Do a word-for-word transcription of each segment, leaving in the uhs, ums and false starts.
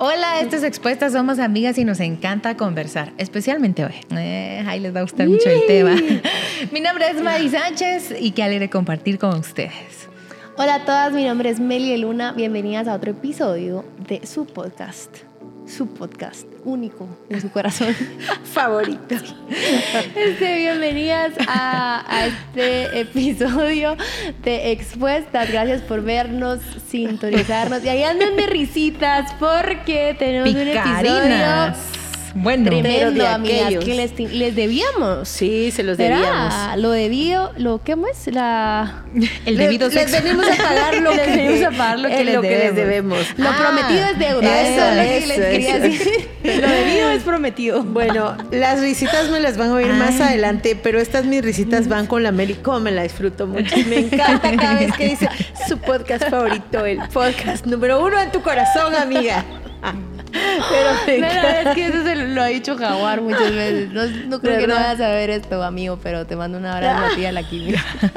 Hola, esto es Expuestas, somos amigas y nos encanta conversar, especialmente hoy. Eh, ahí les va a gustar mucho el tema. Mi nombre es Mari Sánchez y qué alegre compartir con ustedes. Hola a todas, mi nombre es Meli Luna. Bienvenidas a otro episodio de su podcast. Su podcast único en su corazón favorito. Este, bienvenidas a, a este episodio de Expuestas. Gracias por vernos, sintonizarnos. Y ahí andan de risitas porque tenemos Picarinas. un episodio bueno, tremendo, de amigas, aquellos. que les, les debíamos. Sí, se los ¿Será? debíamos. Lo debido, lo ¿qué más? La el debido les, sexo. les venimos a pagar lo Les que, venimos a pagar lo que es les lo que les debemos. Lo Ah, prometido es deuda. eso, Eso es lo que eso, les quería eso. decir. Lo debido es prometido. Bueno, las risitas me las van a oír más Ay. adelante, pero estas mis risitas van con la Meli, como me la disfruto mucho. Y me encanta cada vez que dice su podcast favorito, el podcast número uno en tu corazón, amiga. Pero me No, encanta. es que eso se lo ha dicho Jaguar muchas veces. No, no creo que no ¿Verdad? vayas a ver esto, amigo, pero te mando un abrazo a ti y a la Kimi.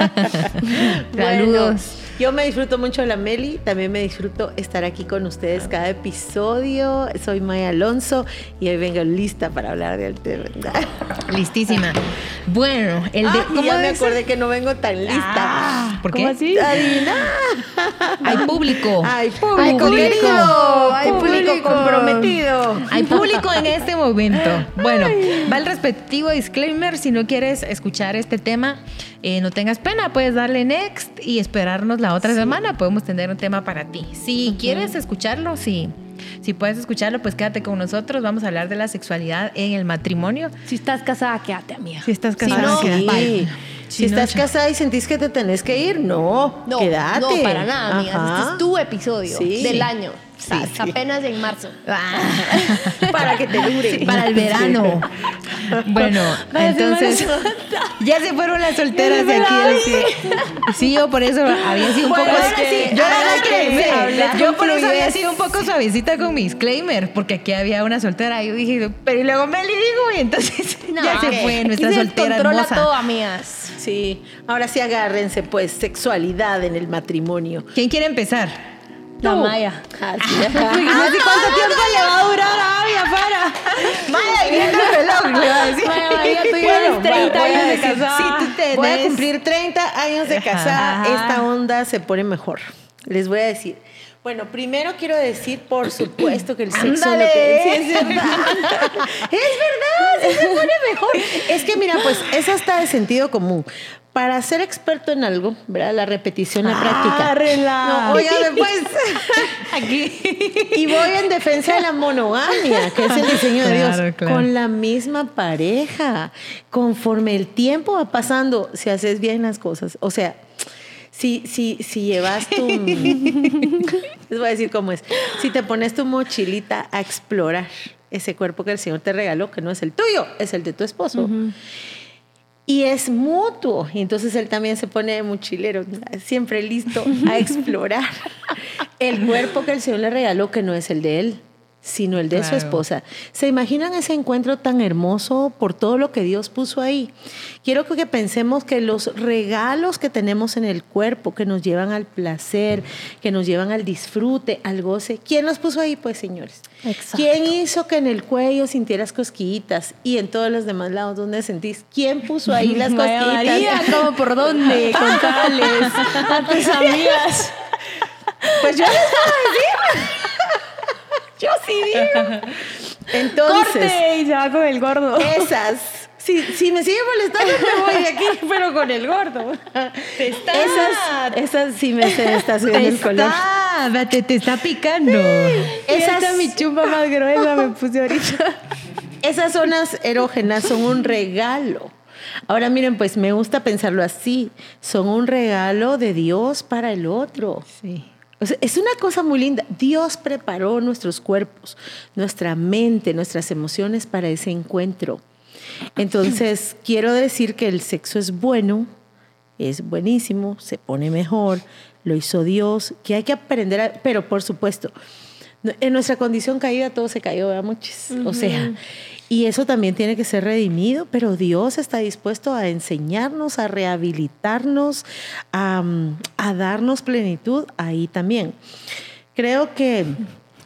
Saludos. Bueno, yo me disfruto mucho la Meli, también me disfruto estar aquí con ustedes cada episodio. Soy Maya Alonso y hoy vengo lista para hablar del tema. Listísima. Bueno, el de... Ah, y ya me dice? acordé que no vengo tan lista. Ah, ¿por ¿Cómo qué? así? Adivina. Hay público. Hay público, Hay público. querido. Hay público, público. comprometido. Hay público en este momento. Bueno, va el respectivo disclaimer. Si no quieres escuchar este tema, eh, no tengas pena, puedes darle next y esperarnos la otra semana. Podemos tener un tema para ti. Si uh-huh. quieres escucharlo, sí. Si puedes escucharlo, pues quédate con nosotros. Vamos a hablar de la sexualidad en el matrimonio. Si estás casada, quédate, amiga. Si estás casada, no, quédate. sí. Si Si no, estás cha- casada y sentís que te tenés que ir, no, No, quédate. no, para nada, amigas. Ajá. Este es tu episodio Sí. del año. Sí, Estás sí. apenas en marzo. Ah. Para que te dure. Sí, para el verano. Bueno, entonces ya se fueron las solteras de aquí. del C- Sí, yo por eso había sido un Bueno, poco. ahora sí, yo ahora ahora que que sí, me- la yo por eso había fluidez. sido un poco suavecita con mi disclaimer, porque aquí había una soltera. Y yo dije, pero y luego Meli dijo, y entonces ya se ok. fue nuestra Aquí se soltera controla hermosa. todo, amigas. Sí, ahora sí agárrense, pues, sexualidad en el matrimonio. ¿Quién quiere empezar? La Tú. Maya. Así. ¿Y cuánto tiempo le va a durar a Abby afuera? Vaya, viendo el reloj, le va a decir. Maya, María, tú Bueno, llevas treinta voy a años de decir, casada. Si tú te voy a cumplir treinta años de casada, Ajá. esta onda se pone mejor. Les voy a decir. Bueno, primero quiero decir, por supuesto, que el sexo Ándale. lo que sí es verdad. Es verdad, sí se pone mejor. Es que mira, pues es hasta de sentido común. Para ser experto en algo, ¿verdad? La repetición, la práctica. Árrela. No, óigame, pues. Aquí. Y voy en defensa de la monogamia, que es el diseño de Claro, Dios. claro. Con la misma pareja. Conforme el tiempo va pasando, si haces bien las cosas. O sea, si, si, si llevas tu... Les voy a decir cómo es. Si te pones tu mochilita a explorar ese cuerpo que el Señor te regaló, que no es el tuyo, es el de tu esposo. Uh-huh. Y es mutuo. Y entonces él también se pone de mochilero, siempre listo a explorar el cuerpo que el Señor le regaló, que no es el de él, sino el de claro. su esposa. ¿Se imaginan ese encuentro tan hermoso por todo lo que Dios puso ahí? Quiero que pensemos que los regalos que tenemos en el cuerpo, que nos llevan al placer, que nos llevan al disfrute, al goce, ¿quién los puso ahí? Pues, señores. Exacto. ¿Quién hizo que en el cuello sintieras cosquillitas y en todos los demás lados donde sentís? ¿Quién puso ahí las María cosquillitas? María, ¿cómo por dónde? Contarles a tus amigas. Pues yo les voy a decir. Yo sí digo. Entonces, ¡corte! Y se va con el gordo. Esas. Si, si me sigue molestando, me voy de aquí, pero con el gordo. Te está. Esas, esas sí me, se me está subiendo el color. Está, te, te está picando. Esa es mi chumba más gruesa, me puse ahorita. Esas zonas erógenas son un regalo. Ahora miren, pues me gusta pensarlo así. Son un regalo de Dios para el otro. Sí. O sea, es una cosa muy linda. Dios preparó nuestros cuerpos, nuestra mente, nuestras emociones para ese encuentro. Entonces, quiero decir que el sexo es bueno, es buenísimo, se pone mejor, lo hizo Dios, que hay que aprender a... Pero, por supuesto, en nuestra condición caída todo se cayó, ¿verdad, muchis? Uh-huh. O sea, y eso también tiene que ser redimido, pero Dios está dispuesto a enseñarnos, a rehabilitarnos, a, a darnos plenitud ahí también. Creo que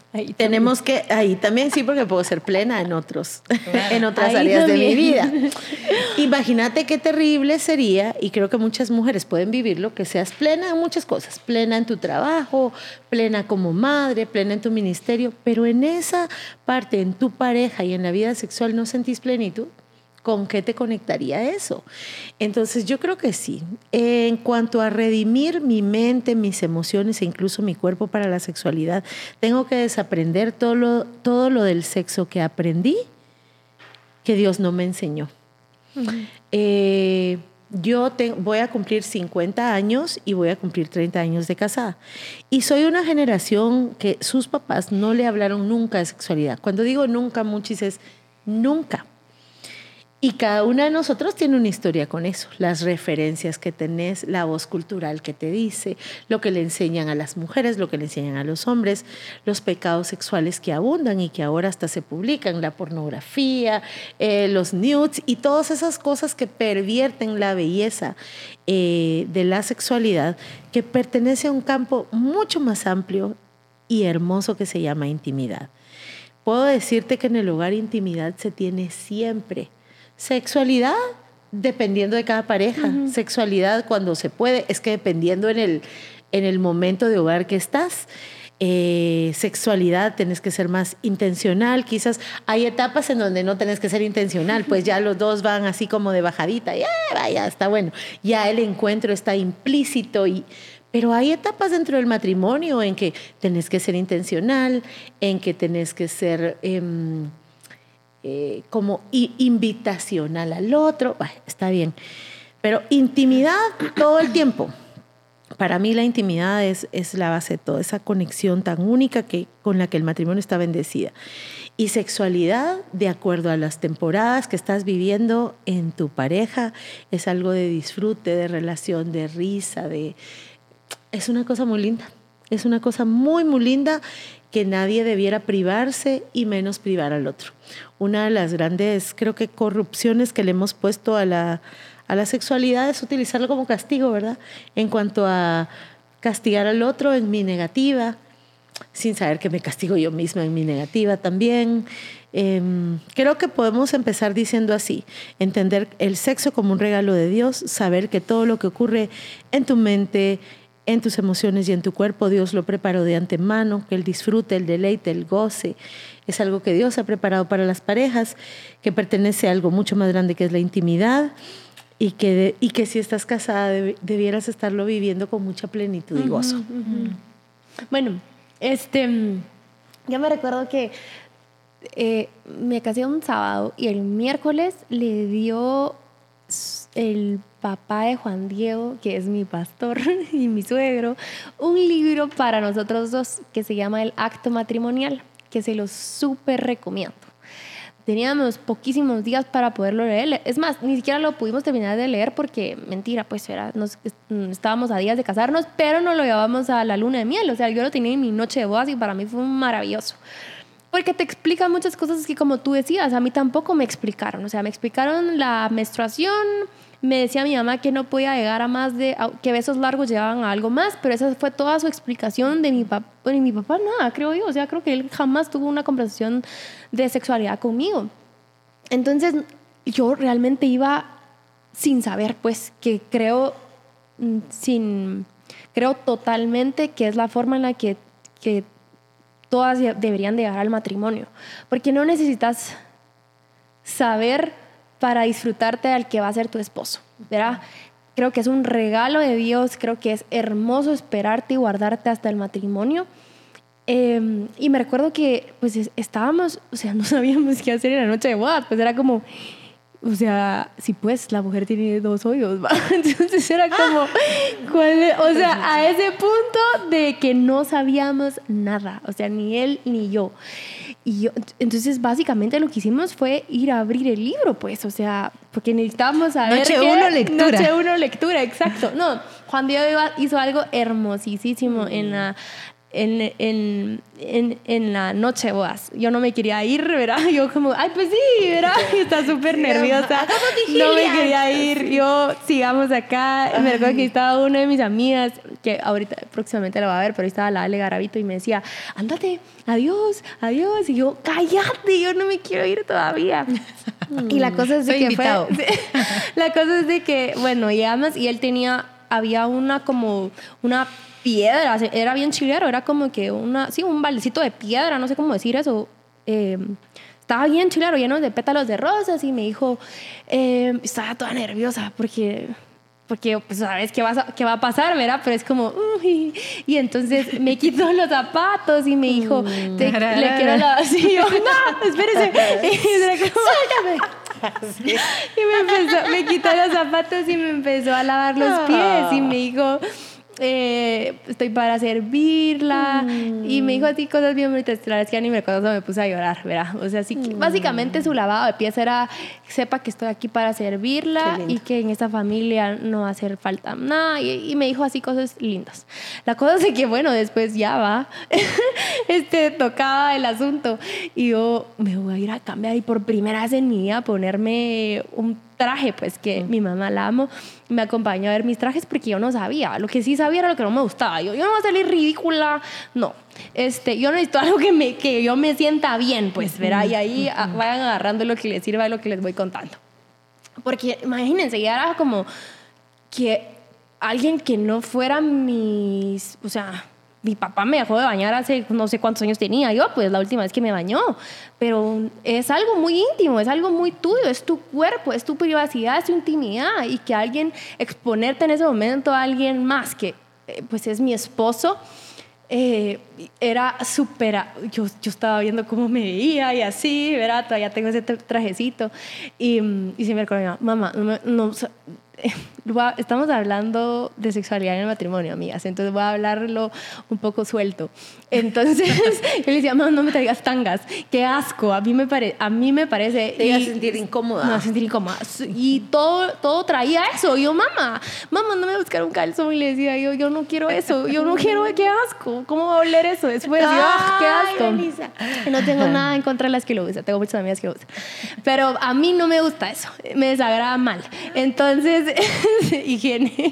Ahí tenemos que, ahí también sí, porque puedo ser plena en otros, claro. en otras ahí áreas también. De mi vida. Imagínate qué terrible sería, y creo que muchas mujeres pueden vivirlo, que seas plena en muchas cosas, plena en tu trabajo, plena como madre, plena en tu ministerio, pero en esa parte, en tu pareja y en la vida sexual no sentís plenitud. ¿Con qué te conectaría eso? Entonces yo creo que sí. En cuanto a redimir mi mente, mis emociones e incluso mi cuerpo para la sexualidad, tengo que desaprender todo lo, todo lo del sexo que aprendí, que Dios no me enseñó. Uh-huh. Eh, yo te, voy a cumplir cincuenta años y voy a cumplir treinta años de casada. Y soy una generación que sus papás no le hablaron nunca de sexualidad. Cuando digo nunca, muchis es nunca. Y cada una de nosotros tiene una historia con eso, las referencias que tenés, la voz cultural que te dice, lo que le enseñan a las mujeres, lo que le enseñan a los hombres, los pecados sexuales que abundan y que ahora hasta se publican, la pornografía, eh, los nudes y todas esas cosas que pervierten la belleza eh, de la sexualidad, que pertenece a un campo mucho más amplio y hermoso que se llama intimidad. Puedo decirte que en el hogar intimidad se tiene siempre. Sexualidad, dependiendo de cada pareja. Uh-huh. Sexualidad cuando se puede, es que dependiendo en el, en el momento de hogar que estás. Eh, sexualidad, tenés que ser más intencional. Quizás hay etapas en donde no tenés que ser intencional, pues ya los dos van así como de bajadita. Ya, vaya, está bueno. Ya el encuentro está implícito y... Pero hay etapas dentro del matrimonio en que tenés que ser intencional, en que tenés que ser... Eh, Eh, como invitacional al otro, bah, está bien, pero intimidad todo el tiempo. Para mí la intimidad es, es la base de toda esa conexión tan única que, con la que el matrimonio está bendecida. Y sexualidad, de acuerdo a las temporadas que estás viviendo en tu pareja, es algo de disfrute, de relación, de risa, de... es una cosa muy linda, es una cosa muy, muy linda que nadie debiera privarse y menos privar al otro. Una de las grandes, creo que, corrupciones que le hemos puesto a la, a la sexualidad es utilizarlo como castigo, ¿verdad? En cuanto a castigar al otro en mi negativa, sin saber que me castigo yo misma en mi negativa también. Eh, creo que podemos empezar diciendo así, entender el sexo como un regalo de Dios, saber que todo lo que ocurre en tu mente, en tus emociones y en tu cuerpo, Dios lo preparó de antemano, que el disfrute, el deleite, el goce, es algo que Dios ha preparado para las parejas, que pertenece a algo mucho más grande que es la intimidad y que, de, y que si estás casada deb, debieras estarlo viviendo con mucha plenitud y gozo. Uh-huh, uh-huh. Bueno, este, yo me recuerdo que eh, me casé un sábado y el miércoles le dio el papá de Juan Diego, que es mi pastor y mi suegro, un libro para nosotros dos que se llama El Acto Matrimonial, que se lo súper recomiendo. Teníamos poquísimos días para poderlo leer. Es más, ni siquiera lo pudimos terminar de leer porque, mentira, pues era, nos, estábamos a días de casarnos, pero nos lo llevamos a la luna de miel. O sea, yo lo tenía en mi noche de bodas y para mí fue maravilloso. Porque te explica muchas cosas que, como tú decías, a mí tampoco me explicaron. O sea, me explicaron la menstruación. Me decía mi mamá que no podía llegar a más de... que besos largos llevaban a algo más, pero esa fue toda su explicación de mi papá. Bueno, y mi papá nada, creo yo. O sea, creo que él jamás tuvo una conversación de sexualidad conmigo. Entonces, yo realmente iba sin saber, pues, que creo... sin creo totalmente que es la forma en la que... que todas deberían de llegar al matrimonio, porque no necesitas saber para disfrutarte al que va a ser tu esposo, ¿verdad? Creo que es un regalo de Dios, creo que es hermoso esperarte y guardarte hasta el matrimonio. Eh, y me recuerdo que pues estábamos, o sea, no sabíamos qué hacer en la noche de bodas, pues era como, o sea, si pues la mujer tiene dos hoyos, ¿va? Entonces era como, ¿cuál es? O sea, a ese punto de que no sabíamos nada, o sea, ni él ni yo. Y yo, entonces básicamente lo que hicimos fue ir a abrir el libro, pues, o sea, porque necesitábamos saber Noche qué, uno lectura. Noche uno lectura, exacto. No, Juan Diego hizo algo hermosísimo mm. en la... En, en, en, en la noche de bodas. Yo no me quería ir, ¿verdad? Yo como, ay, pues sí, ¿verdad? Está súper nerviosa. No me quería ir. Yo, sigamos acá. Me recuerdo que estaba una de mis amigas que ahorita próximamente la va a ver, pero ahí estaba la Ale Garavito y me decía, ándate, adiós, adiós. Y yo, cállate, yo no me quiero ir todavía. Y la cosa es de Soy que invitado. fue... La cosa es de que, bueno, llegamos y él tenía, había una como, una piedra, era bien chilero, era como que una, sí, un baldecito de piedra, no sé cómo decir eso, eh, estaba bien chilero, lleno de pétalos de rosas y me dijo, eh, estaba toda nerviosa porque, porque pues sabes qué va, a, qué va a pasar, ¿verdad? Pero es como, uy. Y entonces me quitó los zapatos y me dijo, te, le quiero la... Sí, yo, no, espérese. Sí. Y me empezó, me quitó los zapatos y me empezó a lavar los pies y me dijo... Eh, estoy para servirla mm. y me dijo así cosas bien bonitas. La verdad es que ya ni me acuerdo, me puse a llorar, ¿verdad? O sea, sí, mm. básicamente su lavado de pies era sepa que estoy aquí para servirla y que en esta familia no va a hacer falta nada y, y me dijo así cosas lindas. La cosa es que bueno, después ya va este, tocaba el asunto y yo me voy a ir a cambiar y por primera vez en mi vida ponerme un traje, pues que mm. mi mamá la amo, me acompañó a ver mis trajes porque yo no sabía, lo que sí sabía era lo que no me gustaba, yo, yo no voy a salir ridícula, no, este, yo necesito algo que, me, que yo me sienta bien, pues, ¿verdad? Y ahí a, vayan agarrando lo que les sirva de lo que les voy contando, porque imagínense, ya era como que alguien que no fuera mis, o sea... Mi papá me dejó de bañar hace no sé cuántos años tenía yo, pues la última vez que me bañó. Pero es algo muy íntimo, es algo muy tuyo, es tu cuerpo, es tu privacidad, es tu intimidad. Y que alguien, exponerte en ese momento a alguien más, que eh, pues es mi esposo, eh, era súper... Yo, yo estaba viendo cómo me veía y así, ¿verdad? Todavía tengo ese trajecito. Y, y se me recordó, mamá, no... no estamos hablando de sexualidad en el matrimonio, amigas, entonces voy a hablarlo un poco suelto. Entonces yo le decía, mamá, no me traigas tangas, qué asco, a mí me, pare, a mí me parece... Te ibas a sentir incómoda. Me iba a sentir incómoda. Y todo, todo traía eso. Y yo, mamá, mamá, no me buscar un calzón. Y le decía, yo, yo no quiero eso, yo no quiero, qué asco, ¿cómo va a oler eso? Después, yo, ah, qué asco. Elisa. No tengo nada en contra de las que lo usan, tengo muchas amigas que lo usan. Pero a mí no me gusta eso, me desagrada mal. Entonces, higiene.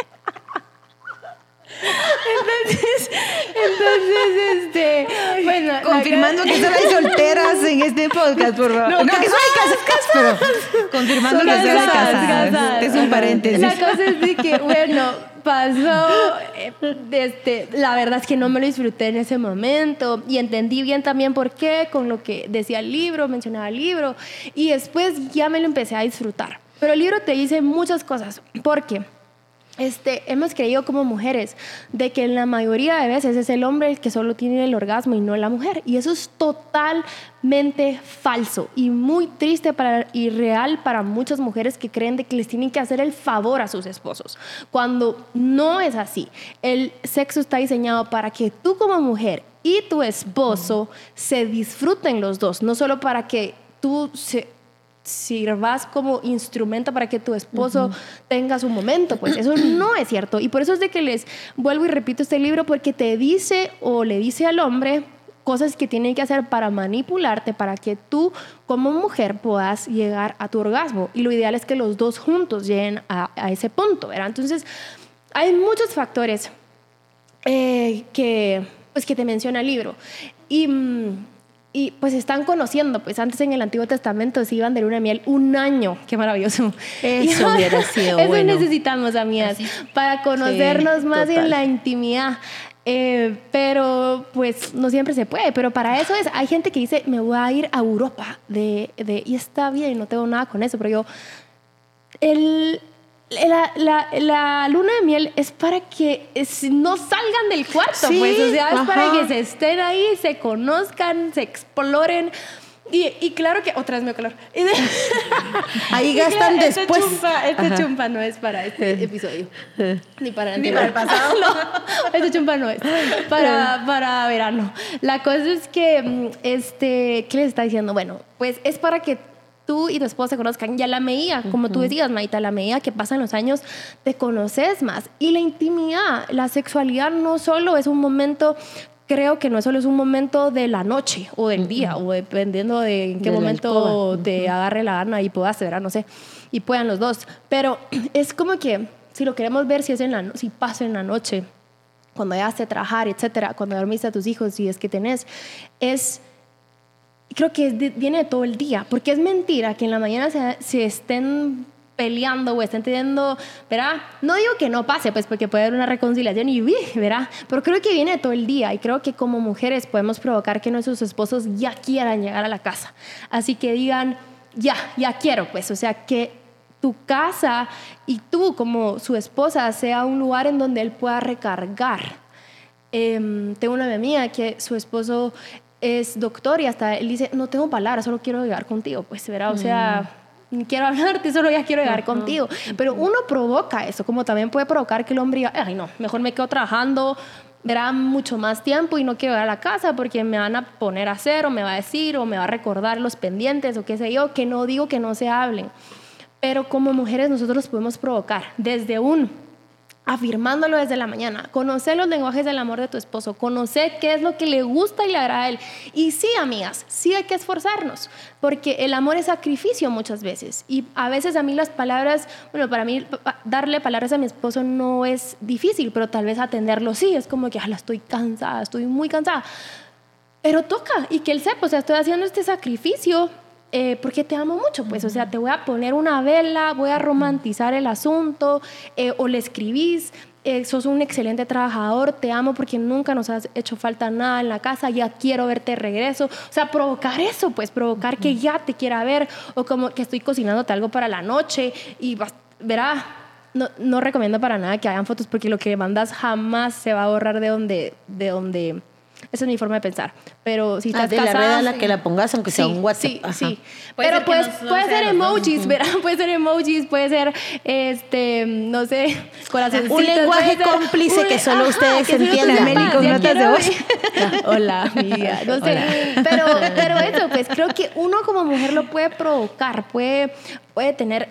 Entonces, entonces, este, bueno, confirmando que solo hay solteras en este podcast, por favor. No, no que solo hay casas, casas, pero confirmando que solo hay casas. Este es un paréntesis. La cosa es de que, bueno, pasó, este, la verdad es que no me lo disfruté en ese momento y entendí bien también por qué, con lo que decía el libro, mencionaba el libro, y después ya me lo empecé a disfrutar. Pero el libro te dice muchas cosas, porque este, hemos creído como mujeres de que en la mayoría de veces es el hombre el que solo tiene el orgasmo y no la mujer, y eso es totalmente falso y muy triste para, y real para muchas mujeres que creen de que les tienen que hacer el favor a sus esposos, cuando no es así. El sexo está diseñado para que tú como mujer y tu esposo se disfruten los dos, no solo para que tú se sirvas como instrumento para que tu esposo uh-huh. tenga su momento, pues eso no es cierto. Y por eso es de que les vuelvo y repito este libro, porque te dice o le dice al hombre cosas que tiene que hacer para manipularte, para que tú como mujer puedas llegar a tu orgasmo. Y lo ideal es que los dos juntos lleguen a, a ese punto, ¿verdad? Entonces hay muchos factores eh, que, pues, que te menciona el libro. Y... Mmm, Y pues están conociendo, pues antes en el Antiguo Testamento se iban de luna de miel un año. Qué maravilloso. Eso hubiera sido eso bueno. necesitamos, amigas, sí. para conocernos sí, más total. En la intimidad. Eh, pero pues no siempre se puede, pero para eso es, hay gente que dice, me voy a ir a Europa de, de, y está bien, no tengo nada con eso, pero yo, el... La, la, la luna de miel es para que es, no salgan del cuarto, sí, pues, o sea, es ajá. para que se estén ahí, se conozcan, se exploren. Y, y claro que otra vez me calor. Ahí gastan y después. Este chumpa, este chumpa no es para este episodio. Ni para el, Ni para el pasado. No, este chumpa no es. Para, para verano. La cosa es que, este, ¿qué les está diciendo? Bueno, pues es para que tú y tu esposa se conozcan. Y a la medida, como tú decías, Maita, a la medida que pasan los años, te conoces más. Y la intimidad, la sexualidad no solo es un momento, creo que no solo es un momento de la noche o del día, uh-huh. o dependiendo de en qué de momento te uh-huh. agarre la gana y puedas, ¿verdad? No sé, y puedan los dos. Pero es como que si lo queremos ver, si, es en la, si pasa en la noche, cuando llegaste a trabajar, etcétera, cuando dormiste a tus hijos, si es que tenés, es, creo que es de, viene de todo el día, porque es mentira que en la mañana se, se estén peleando o estén teniendo, ¿verdad? No digo que no pase, pues porque puede haber una reconciliación y, ¿verdad? Pero creo que viene de todo el día y creo que como mujeres podemos provocar que nuestros esposos ya quieran llegar a la casa. Así que digan, ya, ya quiero, pues, o sea, que tu casa y tú como su esposa sea un lugar en donde él pueda recargar. Eh, tengo una amiga mía que su esposo es doctor y hasta él dice, no tengo palabras, solo quiero llegar contigo, pues, ¿verdad? O sea... Mm. Quiero hablarte, solo ya quiero llegar uh-huh. contigo. Pero uno provoca eso, como también puede provocar que el hombre diga, ay no, mejor me quedo trabajando, verá mucho más tiempo y no quiero ir a la casa porque me van a poner a hacer o me va a decir o me va a recordar los pendientes o qué sé yo, que no digo que no se hablen. Pero como mujeres nosotros podemos provocar desde un... afirmándolo desde la mañana, conocer los lenguajes del amor de tu esposo, conocer qué es lo que le gusta y le agrada a él. Y sí, amigas, sí hay que esforzarnos, porque el amor es sacrificio muchas veces. Y a veces a mí las palabras, bueno, para mí darle palabras a mi esposo no es difícil, pero tal vez atenderlo sí, es como que, ah, estoy cansada, estoy muy cansada. Pero toca, y que él sepa, o sea, estoy haciendo este sacrificio Eh, porque te amo mucho, pues, o sea, te voy a poner una vela, voy a romantizar el asunto, eh, o le escribís, eh, sos un excelente trabajador, te amo porque nunca nos has hecho falta nada en la casa, ya quiero verte de regreso, o sea, provocar eso, pues, provocar uh-huh. que ya te quiera ver, o como que estoy cocinándote algo para la noche, y vas, verá, no, no recomiendo para nada que hagan fotos, porque lo que mandas jamás se va a borrar de donde, de donde esa es mi forma de pensar. Pero si estás ah, de casada... la red a la que la pongas, aunque sea sí, un WhatsApp. Sí, Ajá. sí. Pero pues, ser no, puede no ser emojis, uh-huh. ¿verdad? Puede ser emojis, puede ser, este, no sé, corazoncitos. Un lenguaje ser, cómplice un, que solo ajá, ustedes entiendan. Meli con notas de voz. Hola, amiga. No sé. Pero, pero eso, pues, creo que uno como mujer lo puede provocar, puede, puede tener...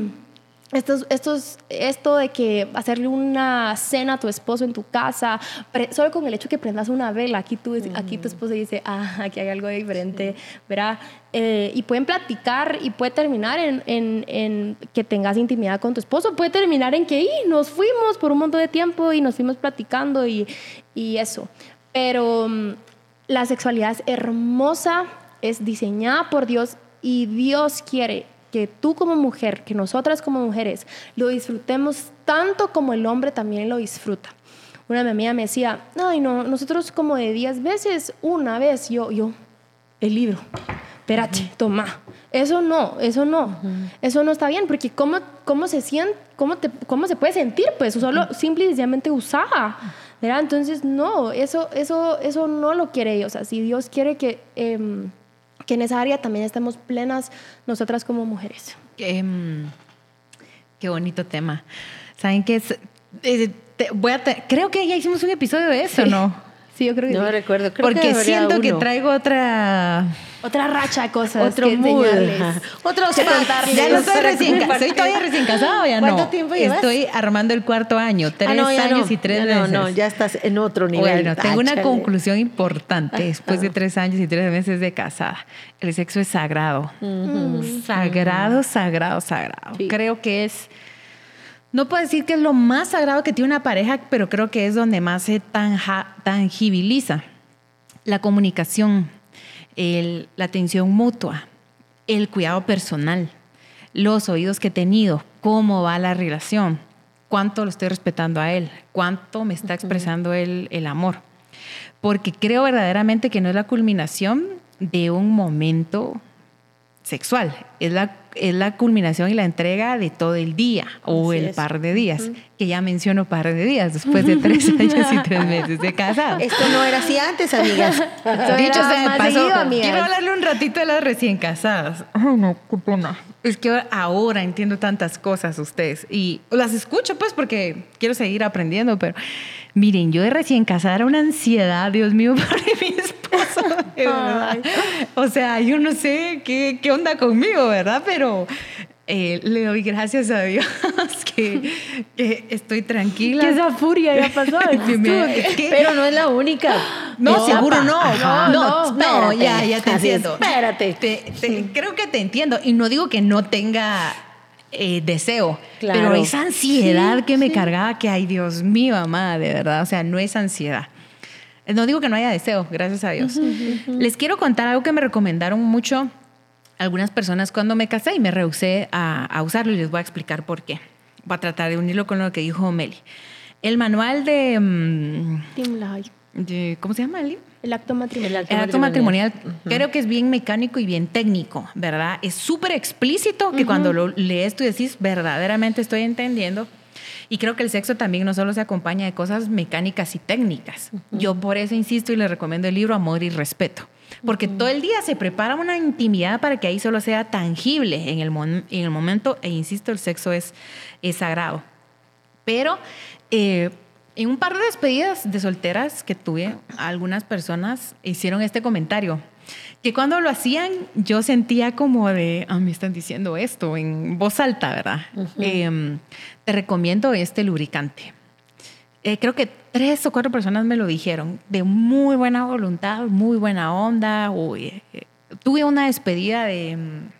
Estos, estos, esto de que hacerle una cena a tu esposo en tu casa, pre, solo con el hecho que prendas una vela, aquí tu, mm. aquí tu esposo dice, ah, aquí hay algo diferente, sí. ¿verdad? Eh, y pueden platicar y puede terminar en, en, en que tengas intimidad con tu esposo, puede terminar en que y, nos fuimos por un montón de tiempo y nos fuimos platicando y, y eso. Pero um, la sexualidad es hermosa, es diseñada por Dios y Dios quiere que tú como mujer, que nosotras como mujeres lo disfrutemos tanto como el hombre también lo disfruta. Una amiga me decía, ay no, nosotros como de diez veces, una vez, yo, yo, el libro, espérate, uh-huh. toma. Eso no, eso no, uh-huh. eso no está bien, porque ¿cómo, cómo se siente, cómo, te, cómo se puede sentir? Pues solo uh-huh. simple y sencillamente usada, ¿verdad? Entonces, no, eso, eso, eso no lo quiere Dios. O sea, si Dios quiere que... Eh, que en esa área también estemos plenas nosotras como mujeres. Qué, qué bonito tema. ¿Saben qué es? Eh, te, voy a te, creo que ya hicimos un episodio de eso, sí. ¿no? Sí, yo creo que no sí. me recuerdo. Creo Porque que siento uno. que traigo otra... Otra racha de cosas. Otro que mood. Otros contarles. Ya no estoy recién casada. ¿Soy todavía recién casada o ya no? ¿Cuánto tiempo llevas? Estoy armando el cuarto año. Tres ah, no, años no. y tres no, meses. No, no, ya estás en otro nivel. Bueno, tengo ah, una chale. conclusión importante. Después de tres años y tres meses de casada. El sexo es sagrado. Uh-huh. Sagrado, sagrado, sagrado. Sí. Creo que es... No puedo decir que es lo más sagrado que tiene una pareja, pero creo que es donde más se tanja, tangibiliza. La comunicación, el, la atención mutua, el cuidado personal, los oídos que he tenido, cómo va la relación, cuánto lo estoy respetando a él, cuánto me está expresando él el amor. Porque creo verdaderamente que no es la culminación de un momento sexual, es la, es la culminación y la entrega de todo el día o Así el es. par de días, uh-huh. que ya menciono par de días después de tres años y tres meses de casado. Esto no era así antes, amigas. Dicho se me pasó. Seguido, amigas. Quiero hablarle un ratito de las recién casadas. Ay, no, qué pena. Es que ahora entiendo tantas cosas ustedes y las escucho pues porque quiero seguir aprendiendo, pero miren, yo de recién casada era una ansiedad, Dios mío, por mi esposo, de verdad. O sea, yo no sé qué, qué onda conmigo, ¿verdad? Pero eh, le doy gracias a Dios que, que estoy tranquila. Que esa furia ya pasó. Es que, pero no es la única. No, no seguro no. No, no, no, no ya, ya te entiendo. Espérate. Te, te, creo que te entiendo. Y no digo que no tenga eh, deseo. Claro. Pero esa ansiedad Sí, que me sí. cargaba, que ay Dios mío, mamá, de verdad, o sea, no es ansiedad. No digo que no haya deseo, gracias a Dios. Uh-huh. Les quiero contar algo que me recomendaron mucho algunas personas cuando me casé y me rehusé a, a usarlo y les voy a explicar por qué. Voy a tratar de unirlo con lo que dijo Meli. El manual de... Um, de ¿cómo se llama, Eli? El acto matrimonial. El acto, el acto matrimonial, matrimonial uh-huh. creo que es bien mecánico y bien técnico, ¿verdad? Es súper explícito que uh-huh. cuando lo lees tú decís, verdaderamente estoy entendiendo. Y creo que el sexo también no solo se acompaña de cosas mecánicas y técnicas. Uh-huh. Yo por eso insisto y les recomiendo el libro Amor y Respeto. Porque uh-huh. todo el día se prepara una intimidad para que ahí solo sea tangible en el, mon- en el momento. E insisto, el sexo es, es sagrado. Pero eh, en un par de despedidas de solteras que tuve, algunas personas hicieron este comentario. Que cuando lo hacían, yo sentía como de, ah, me están diciendo esto en voz alta, ¿verdad? Uh-huh. Eh, te recomiendo este lubricante. Eh, creo que tres o cuatro personas me lo dijeron, de muy buena voluntad, muy buena onda. Uy, eh, tuve una despedida de,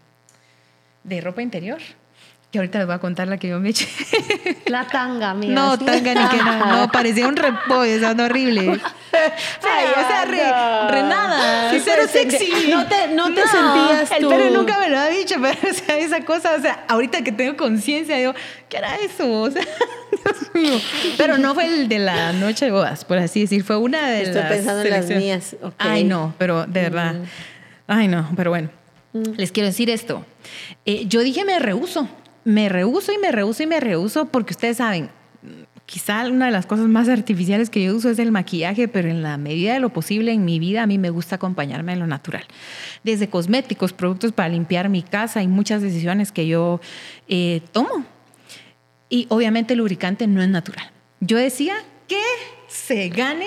de ropa interior, que ahorita les voy a contar la que yo me eché. La tanga, amiga. No, ¿sí? tanga ni que nada. No, parecía un repollo, son horrible. Ay, o sea, re, no. re nada. Sí, cero pues, sexy. No te, no te no, sentías el tú. Pedro nunca me lo ha dicho, pero o sea, esa cosa, o sea, ahorita que tengo conciencia, digo, ¿qué era eso? O sea, Dios mío. Pero no fue el de la noche de bodas, por así decir, fue una de Estoy las pensando en las mías. Okay. Ay, no, pero de verdad. Mm. Ay, no, pero bueno. Mm. Les quiero decir esto. Eh, yo dije, me rehúso. Me rehúso y me rehúso y me rehúso porque ustedes saben, quizá una de las cosas más artificiales que yo uso es el maquillaje, pero en la medida de lo posible en mi vida a mí me gusta acompañarme en lo natural. Desde cosméticos, productos para limpiar mi casa y muchas decisiones que yo eh, tomo. Y obviamente el lubricante no es natural. Yo decía que se gane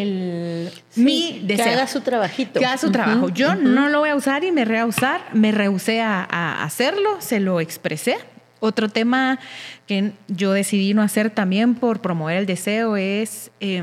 el sí, mi deseo. Que haga su trabajito. Que haga su uh-huh, trabajo. Yo uh-huh. no lo voy a usar y me rehusé a usar. Me rehusé a, a hacerlo, se lo expresé. Otro tema que yo decidí no hacer también por promover el deseo es eh,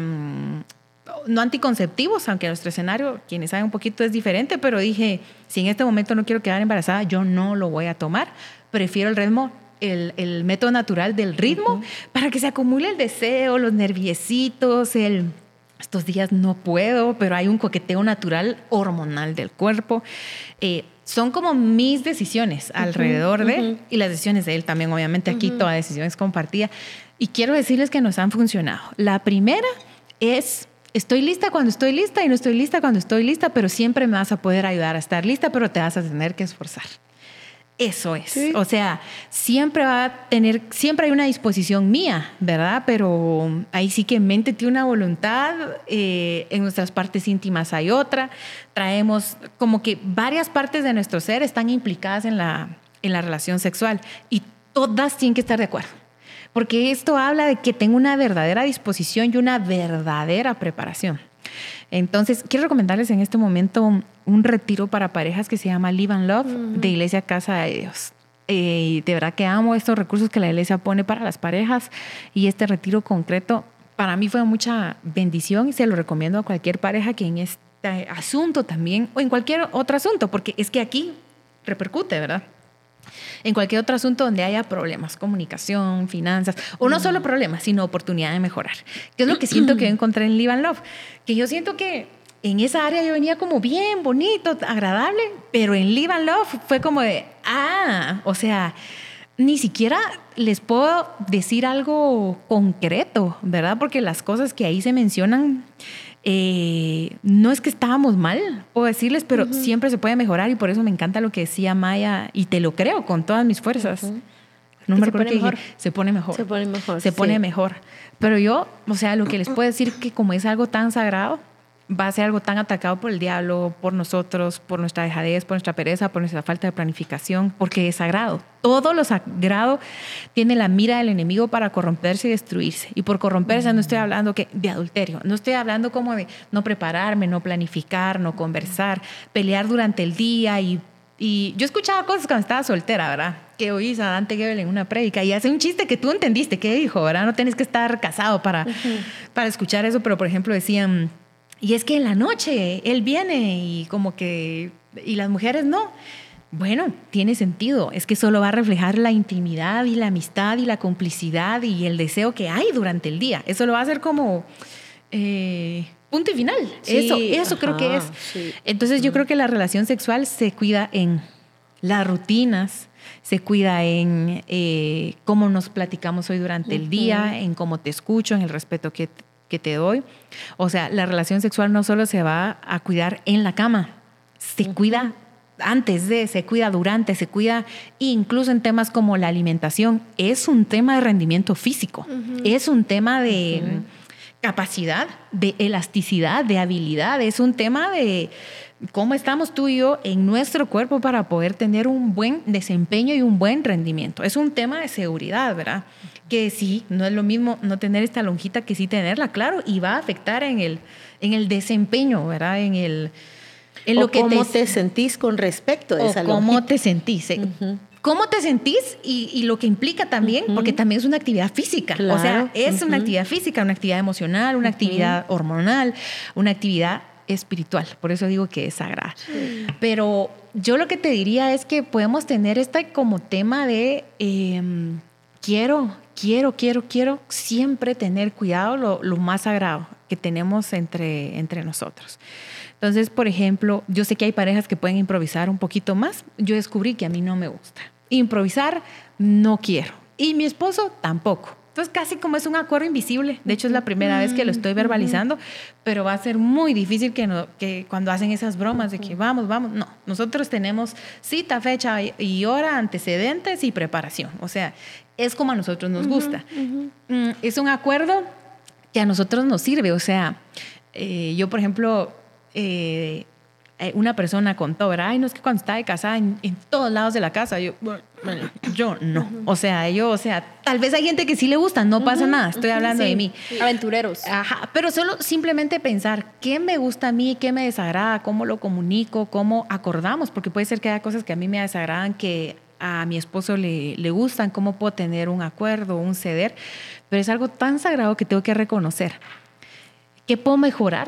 no anticonceptivos, aunque nuestro escenario, quienes saben un poquito, es diferente, pero dije, si en este momento no quiero quedar embarazada, yo no lo voy a tomar. Prefiero el ritmo, el, el método natural del ritmo, uh-huh. para que se acumule el deseo, los nerviecitos, el... Estos días no puedo, pero hay un coqueteo natural hormonal del cuerpo. Eh, son como mis decisiones uh-huh, alrededor de, uh-huh. y las decisiones de él también, obviamente aquí uh-huh. toda decisión es compartida. Y quiero decirles que nos han funcionado. La primera es, estoy lista cuando estoy lista y no estoy lista cuando estoy lista, pero siempre me vas a poder ayudar a estar lista, pero te vas a tener que esforzar. Eso es. Sí. O sea, siempre va a tener, siempre hay una disposición mía, ¿verdad? Pero ahí sí que mente tiene una voluntad, eh, en nuestras partes íntimas hay otra. Traemos como que varias partes de nuestro ser están implicadas en la, en la relación sexual y todas tienen que estar de acuerdo. Porque esto habla de que tengo una verdadera disposición y una verdadera preparación. Entonces, quiero recomendarles en este momento un retiro para parejas que se llama Live and Love uh-huh. de Iglesia Casa de Dios. Eh, de verdad que amo estos recursos que la iglesia pone para las parejas y este retiro concreto para mí fue mucha bendición y se lo recomiendo a cualquier pareja que en este asunto también o en cualquier otro asunto, porque es que aquí repercute, ¿verdad? En cualquier otro asunto donde haya problemas, comunicación, finanzas, o no solo problemas, sino oportunidad de mejorar. Que es lo que siento que yo encontré en Live and Love. Que yo siento que en esa área yo venía como bien, bonito, agradable, pero en Live and Love fue como de, ah, o sea, ni siquiera les puedo decir algo concreto, ¿verdad? Porque las cosas que ahí se mencionan... Eh, no es que estábamos mal, puedo decirles, pero uh-huh. siempre se puede mejorar y por eso me encanta lo que decía Maya y te lo creo con todas mis fuerzas. Uh-huh. No me recuerdo que dije, se pone mejor. Se pone mejor. Se sí. pone mejor. Pero yo, o sea, lo que les puedo decir que como es algo tan sagrado, va a ser algo tan atacado por el diablo, por nosotros, por nuestra dejadez, por nuestra pereza, por nuestra falta de planificación, porque es sagrado. Todo lo sagrado tiene la mira del enemigo para corromperse y destruirse. Y por corromperse no estoy hablando que de adulterio, no estoy hablando como de no prepararme, no planificar, no conversar, pelear durante el día. Y, y yo escuchaba cosas cuando estaba soltera, ¿verdad? Que oís a Dante Gebel en una prédica y hace un chiste que tú entendiste, ¿qué dijo? ¿Verdad? No tenés que estar casado para, uh-huh. para escuchar eso, pero por ejemplo decían... Y es que en la noche él viene y como que... Y las mujeres no. bueno, tiene sentido. Es que solo va a reflejar la intimidad y la amistad y la complicidad y el deseo que hay durante el día. Eso lo va a hacer como eh, punto y final. Sí, eso eso ajá, creo que es. Sí. Entonces yo creo que la relación sexual se cuida en las rutinas, se cuida en eh, cómo nos platicamos hoy durante uh-huh. el día, en cómo te escucho, en el respeto que, que te doy. O sea, la relación sexual no solo se va a cuidar en la cama, se uh-huh. cuida antes de, se cuida durante, se cuida incluso en temas como la alimentación. Es un tema de rendimiento físico, uh-huh. es un tema de uh-huh. capacidad, de elasticidad, de habilidad, es un tema de cómo estamos tú y yo en nuestro cuerpo para poder tener un buen desempeño y un buen rendimiento. Es un tema de seguridad, ¿verdad? Que sí, no es lo mismo no tener esta lonjita que sí tenerla, claro, y va a afectar en el, en el desempeño, ¿verdad? En el... En lo o que cómo te, te sentís con respecto a esa lonjita. Cómo lonjita. te sentís. Eh? Uh-huh. ¿Cómo te sentís? Y, y lo que implica también, uh-huh. porque también es una actividad física. Claro. O sea, es uh-huh. una actividad física, una actividad emocional, una uh-huh. actividad hormonal, una actividad espiritual. Por eso digo que es sagrada. Sí. Pero yo lo que te diría es que podemos tener este como tema de eh, quiero, quiero, quiero, quiero siempre tener cuidado lo, lo más sagrado que tenemos entre, entre nosotros. Entonces, por ejemplo, yo sé que hay parejas que pueden improvisar un poquito más. Yo descubrí que a mí no me gusta. Improvisar no quiero. Y mi esposo tampoco. Entonces, casi como es un acuerdo invisible. De hecho, es la primera vez que lo estoy verbalizando, pero va a ser muy difícil que, no, que cuando hacen esas bromas de que vamos, vamos. No, nosotros tenemos cita, fecha y hora, antecedentes y preparación. O sea, es como a nosotros nos gusta. Uh-huh, uh-huh. Es un acuerdo que a nosotros nos sirve. O sea, eh, yo, por ejemplo... Eh, una persona contó, ¿verdad? Ay, no, es que cuando estaba de casada en, en todos lados de la casa, yo, bueno, yo no. Uh-huh. O sea, yo, o sea, tal vez hay gente que sí le gusta, no uh-huh. pasa nada, estoy uh-huh. hablando sí. de mí. Sí. Aventureros. Ajá, pero solo simplemente pensar qué me gusta a mí, qué me desagrada, cómo lo comunico, cómo acordamos, porque puede ser que haya cosas que a mí me desagradan que a mi esposo le, le gustan, cómo puedo tener un acuerdo, un ceder, pero es algo tan sagrado que tengo que reconocer. ¿Qué puedo mejorar?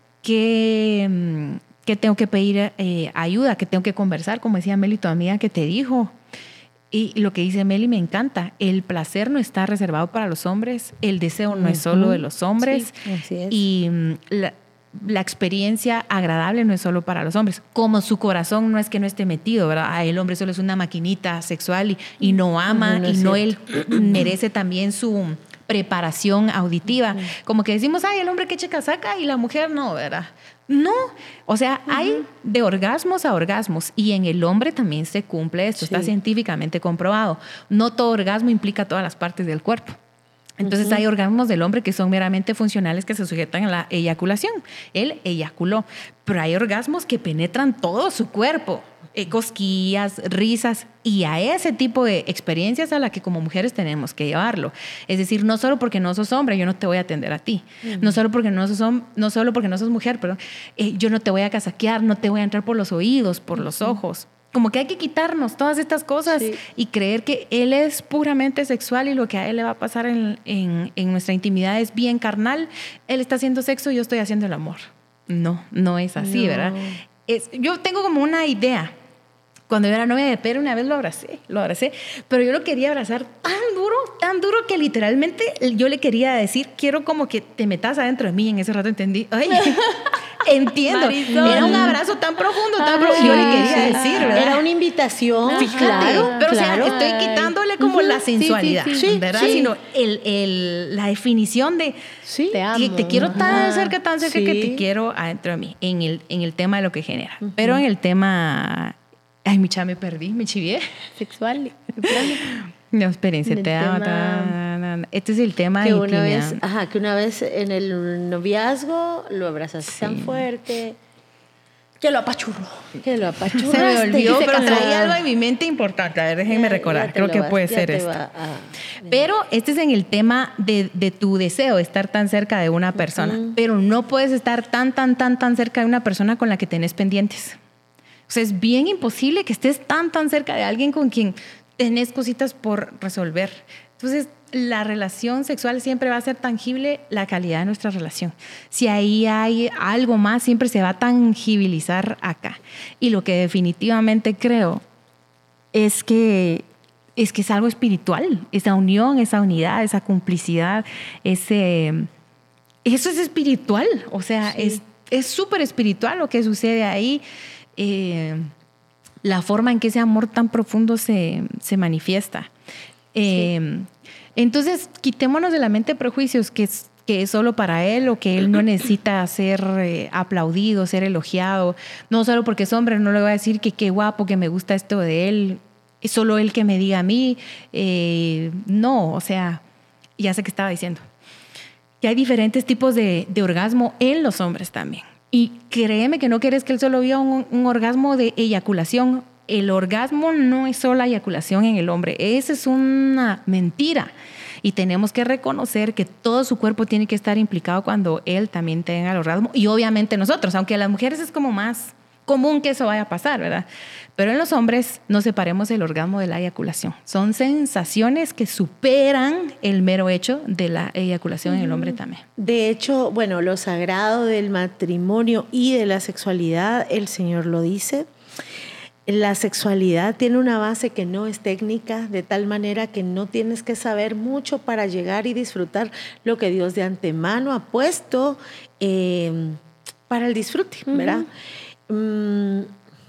¿Qué, qué tengo que pedir eh, ayuda? ¿Qué tengo que conversar? Como decía Meli, tu amiga que te dijo. Y lo que dice Meli me encanta. El placer no está reservado para los hombres. El deseo no uh-huh. es solo de los hombres. Sí, así es. Y la, la experiencia agradable no es solo para los hombres. Como su corazón no es que no esté metido, ¿verdad? Ah, el hombre solo es una maquinita sexual y, y no ama uh-huh, no y no él merece también su... preparación auditiva, uh-huh. como que decimos, ay, el hombre que eche casaca y la mujer no, ¿verdad? No, o sea, uh-huh. hay de orgasmos a orgasmos y en el hombre también se cumple esto, sí. está científicamente comprobado. No todo orgasmo implica todas las partes del cuerpo. Entonces uh-huh. hay orgasmos del hombre que son meramente funcionales que se sujetan a la eyaculación. Él eyaculó, pero hay orgasmos que penetran todo su cuerpo. Eh, cosquillas, risas, y a ese tipo de experiencias a la que como mujeres tenemos que llevarlo. Es decir, no solo porque no sos hombre, yo no te voy a atender a ti. Uh-huh. No solo porque no sos, hom- no solo porque no sos mujer, perdón, eh, yo no te voy a casaquear, no te voy a entrar por los oídos, por uh-huh. los ojos. Como que hay que quitarnos todas estas cosas sí. y creer que él es puramente sexual y lo que a él le va a pasar en, en, en nuestra intimidad es bien carnal. Él está haciendo sexo y yo estoy haciendo el amor. No, no es así, no. ¿verdad? Es, yo tengo como una idea. Cuando yo era novia de Pedro, una vez lo abracé, lo abracé, pero yo lo quería abrazar tan duro, tan duro que literalmente yo le quería decir, quiero como que te metas adentro de mí. En ese rato entendí, ay, entiendo. Marisol. Era un abrazo tan profundo, tan profundo. Yo le quería decir, ¿verdad? Era una invitación. Fíjate, claro, pero claro. o sea, estoy quitándole como uh-huh. la sensualidad, sí, sí, sí. ¿verdad? Sí. Sino el, el, la definición de sí, te amo. Te quiero tan cerca, tan cerca sí. que te quiero adentro de mí, en el, en el tema de lo que genera. Uh-huh. Pero en el tema... Ay, Micha, me perdí, me chivié. Sexual. No, espérense, te amo. Tema... Este es el tema que de una vez, ajá, que una vez en el noviazgo lo abrazas sí. tan fuerte que lo apachurró. Que lo apachurró. Se me olvidó, se pero casó. Traía algo en mi mente importante. A ver, déjenme ya, recordar. Ya Creo que vas, puede ser esto. A... Pero este es en el tema de, de tu deseo de estar tan cerca de una persona. Uh-huh. Pero no puedes estar tan, tan, tan, tan cerca de una persona con la que tenés pendientes. O sea, es bien imposible que estés tan, tan cerca de alguien con quien tenés cositas por resolver. Entonces, la relación sexual siempre va a ser tangible, la calidad de nuestra relación. Si ahí hay algo más, siempre se va a tangibilizar acá. Y lo que definitivamente creo es que es que es algo espiritual, esa unión, esa unidad, esa complicidad, ese, eso es espiritual, o sea, sí. es súper espiritual lo que sucede ahí, eh, la forma en que ese amor tan profundo se, se manifiesta. Eh, sí. Entonces, quitémonos de la mente prejuicios que es, que es solo para él o que él no necesita ser eh, aplaudido, ser elogiado, no solo porque es hombre, no le voy a decir que qué guapo, que me gusta esto de él, es solo él que me diga a mí, eh, no, o sea, ya sé que estaba diciendo, que hay diferentes tipos de, de orgasmo en los hombres también. Y créeme que no quieres que él solo viva un, un orgasmo de eyaculación. El orgasmo no es solo la eyaculación en el hombre, esa es una mentira. Y tenemos que reconocer que todo su cuerpo tiene que estar implicado cuando él también tenga el orgasmo. Y obviamente nosotros, aunque a las mujeres es como más común que eso vaya a pasar, ¿verdad? Pero en los hombres no separemos el orgasmo de la eyaculación. Son sensaciones que superan el mero hecho de la eyaculación en el hombre también. De hecho, bueno, lo sagrado del matrimonio y de la sexualidad, el Señor lo dice. La sexualidad tiene una base que no es técnica, de tal manera que no tienes que saber mucho para llegar y disfrutar lo que Dios de antemano ha puesto eh, para el disfrute, ¿verdad? Uh-huh. Mm,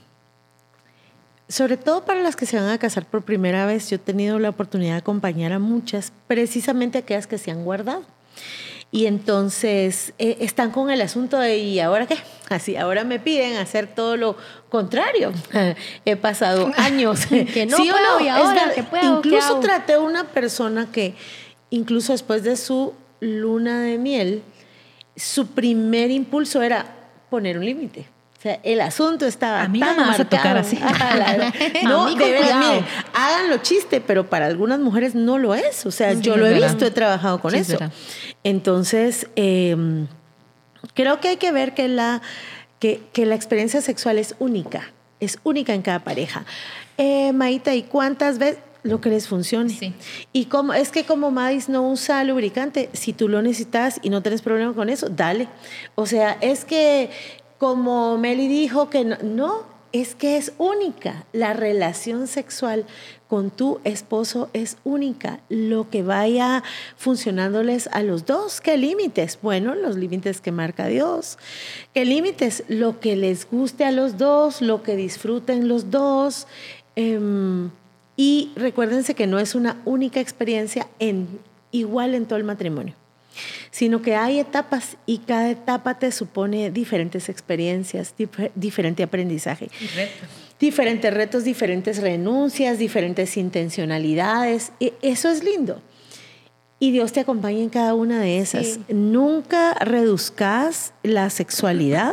sobre todo para las que se van a casar por primera vez, yo he tenido la oportunidad de acompañar a muchas, precisamente aquellas que se han guardado. Y entonces eh, están con el asunto de ¿y ahora qué? Así, ahora me piden hacer todo lo contrario. He pasado años. que no ¿Sí puedo, o no? y ahora es que puedo, incluso traté a una persona que, incluso después de su luna de miel, su primer impulso era poner un límite. O sea, el asunto estaba a mí tan no me vas marcado. a tocar así. No, de verdad, miren, háganlo chiste, pero para algunas mujeres no lo es. O sea, sí, yo lo he verdad. visto, he trabajado con sí, eso. Entonces, eh, creo que hay que ver que la, que, que la experiencia sexual es única, es única en cada pareja. Eh, Maíta, ¿y cuántas veces lo que les funcione? Sí. Y como, es que como Madis no usa lubricante, si tú lo necesitas y no tienes problema con eso, dale. O sea, es que como Meli dijo que no, no, es que es única. La relación sexual con tu esposo es única. Lo que vaya funcionándoles a los dos. ¿Qué límites? Bueno, los límites que marca Dios. ¿Qué límites? Lo que les guste a los dos, lo que disfruten los dos. Eh, y recuérdense que no es una única experiencia en, igual en todo el matrimonio, sino que hay etapas y cada etapa te supone diferentes experiencias, dif- diferente aprendizaje. Y retos. Diferentes retos, diferentes renuncias, diferentes intencionalidades. Y eso es lindo. Y Dios te acompaña en cada una de esas. Sí. Nunca reduzcas la sexualidad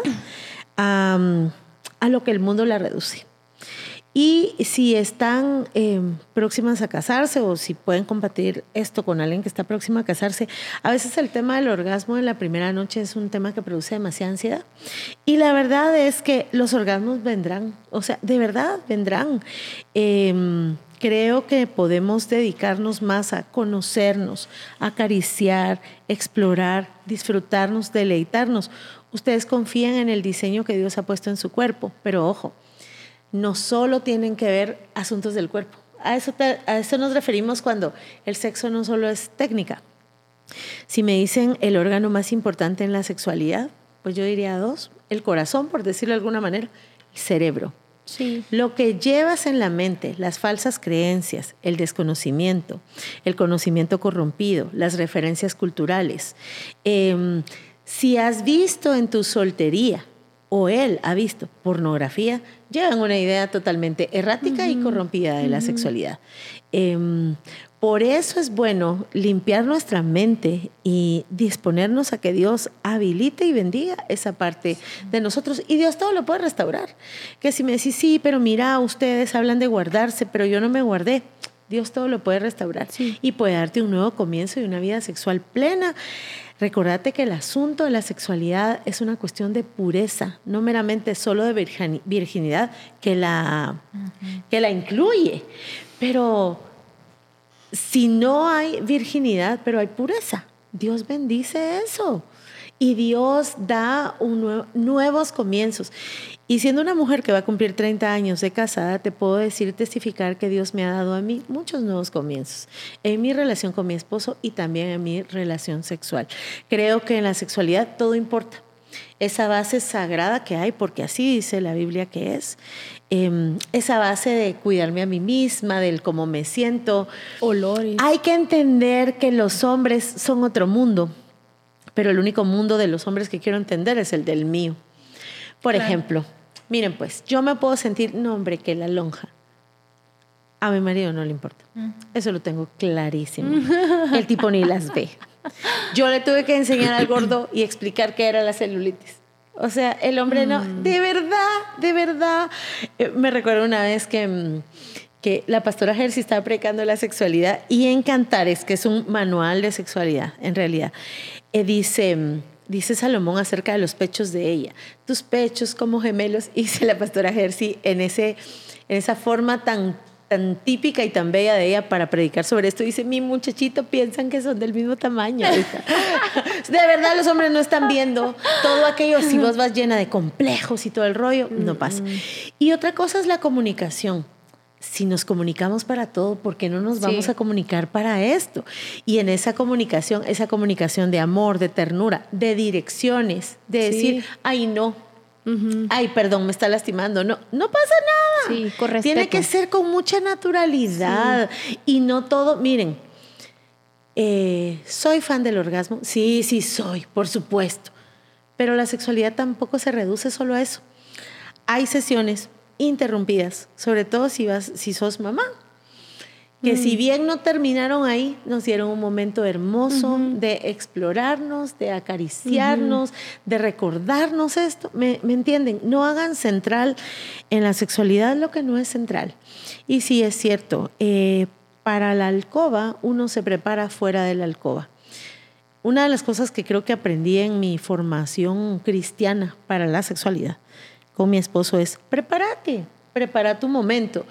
a, a lo que el mundo la reduce. Y si están eh, próximas a casarse o si pueden compartir esto con alguien que está próximo a casarse, a veces el tema del orgasmo en la primera noche es un tema que produce demasiada ansiedad. Y la verdad es que los orgasmos vendrán, o sea, de verdad vendrán. Eh, creo que podemos dedicarnos más a conocernos, a acariciar, explorar, disfrutarnos, deleitarnos. Ustedes confían en el diseño que Dios ha puesto en su cuerpo, pero ojo, no solo tienen que ver asuntos del cuerpo. A eso, te, a eso nos referimos cuando el sexo no solo es técnica. Si me dicen el órgano más importante en la sexualidad, pues yo diría dos. El corazón, por decirlo de alguna manera, el cerebro. Sí. Lo que llevas en la mente, las falsas creencias, el desconocimiento, el conocimiento corrompido, las referencias culturales. Eh, si has visto en tu soltería o él ha visto pornografía, llevan una idea totalmente errática uh-huh. y corrompida de uh-huh. la sexualidad. Eh, por eso es bueno limpiar nuestra mente y disponernos a que Dios habilite y bendiga esa parte de nosotros. Y Dios todo lo puede restaurar. Que si me decís, sí, pero mira, ustedes hablan de guardarse, pero yo no me guardé. Dios todo lo puede restaurar sí. y puede darte un nuevo comienzo y una vida sexual plena. Recordate que el asunto de la sexualidad es una cuestión de pureza, no meramente solo de virginidad, que la, uh-huh. que la incluye. Pero si no hay virginidad, pero hay pureza, Dios bendice eso. y Dios da un nuevo, nuevos comienzos. Y siendo una mujer que va a cumplir treinta años de casada, te puedo decir, testificar que Dios me ha dado a mí muchos nuevos comienzos en mi relación con mi esposo y también en mi relación sexual. Creo que en la sexualidad todo importa. Esa base sagrada que hay, porque así dice la Biblia que es, eh, esa base de cuidarme a mí misma, del cómo me siento. Olores. Hay que entender que los hombres son otro mundo, pero el único mundo de los hombres que quiero entender es el del mío. Por claro. ejemplo, miren pues, yo me puedo sentir, no hombre, que la lonja. A mi marido no le importa. Mm. Eso lo tengo clarísimo. El tipo ni las ve. Yo le tuve que enseñar al gordo y explicar qué era la celulitis. O sea, el hombre no, de verdad, de verdad. Me recuerdo una vez que, que la pastora Jersey estaba predicando la sexualidad y en Cantares, que es un manual de sexualidad, en realidad, eh, dice, dice Salomón acerca de los pechos de ella. Tus pechos como gemelos, y dice la pastora Jersey en, ese, en esa forma tan tan típica y tan bella de ella para predicar sobre esto. Dice, mi muchachito, piensan que son del mismo tamaño. De verdad, los hombres no están viendo todo aquello. Si vos vas llena de complejos y todo el rollo, no pasa. Y otra cosa es la comunicación. Si nos comunicamos para todo, ¿por qué no nos vamos sí. a comunicar para esto? Y en esa comunicación, esa comunicación de amor, de ternura, de direcciones, de sí. decir, ay, no, Uh-huh. ay, perdón, me está lastimando. No, no pasa nada. Sí, con respeto. Tiene que ser con mucha naturalidad. Sí. Y no todo, miren, eh, ¿soy fan del orgasmo? Sí, sí soy, por supuesto. Pero la sexualidad tampoco se reduce solo a eso. Hay sesiones interrumpidas, sobre todo si, vas, si sos mamá, que mm. si bien no terminaron ahí, nos dieron un momento hermoso uh-huh. de explorarnos, de acariciarnos, uh-huh. de recordarnos esto. ¿Me, ¿Me entienden? No hagan central en la sexualidad lo que no es central. Y sí es cierto, eh, para la alcoba uno se prepara fuera de la alcoba. Una de las cosas que creo que aprendí en mi formación cristiana para la sexualidad con mi esposo es prepárate, prepara tu momento.